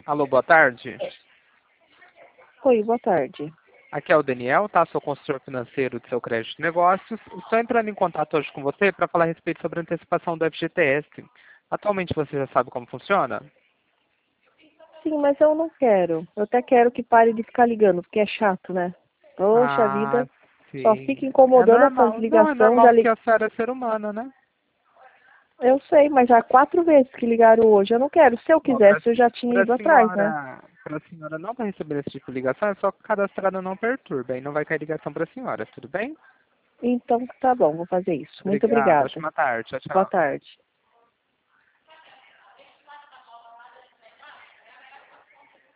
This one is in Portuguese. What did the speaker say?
Alô, boa tarde. Oi, boa tarde. Aqui é o Daniel, tá? Sou consultor financeiro do seu crédito de negócios. Estou entrando em contato hoje com você para falar a respeito sobre a antecipação do FGTS. Atualmente você já sabe como funciona? Sim, mas eu não quero. Eu até quero que pare de ficar ligando, porque é chato, né? Poxa Ah, vida, só fica sim. É incomodando essas normal. Não, é ligações. normal porque a senhora é ser humana, né? Eu sei, mas já 4 vezes que ligaram hoje. Eu não quero. Se eu Ó, quisesse, eu já tinha ido atrás, né? para a senhora não estar recebendo esse tipo de ligação, é só cadastrar no Não Perturba, aí não vai cair ligação para a senhora, tudo bem? Então, tá bom, vou fazer isso. Muito Obrigado, obrigada. ótima tarde, tchau, Boa tchau. tarde.